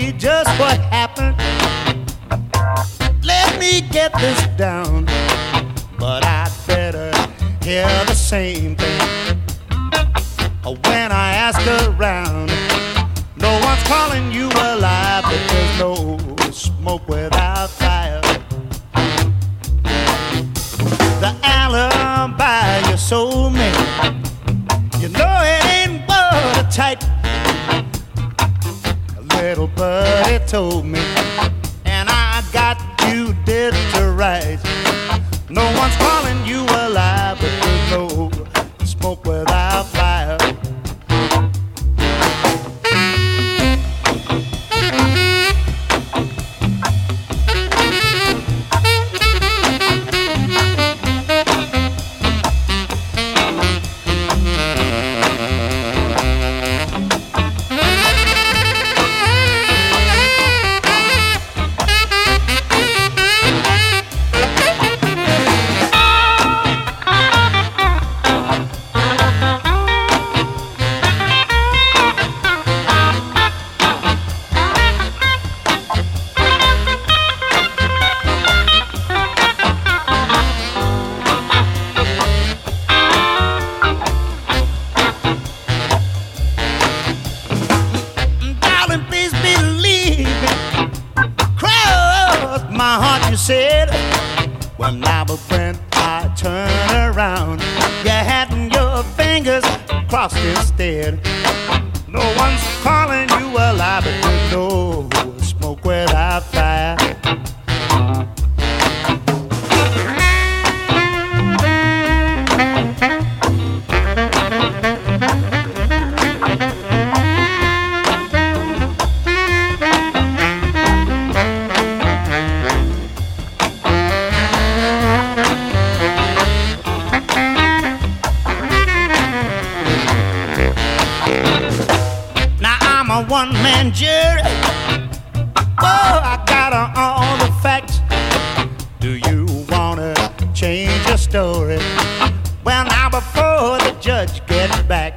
me just what happened. Let me get this down, but I'd better hear the same thing. When I ask around, no one's calling you alive, but there's no smoke without fire. The alibi you sold me, you know it ain't watertight. A little birdie told me, and I got you dead to rights. No one's calling you alive, but there's no smoke without fire. Said when I was when I turned around, you had your fingers crossed instead. No one's calling you alive, but there's no smoke without fire. One-man jury. Oh, I got all the facts. Do you wanna change your story? Well, now before the judge gets back,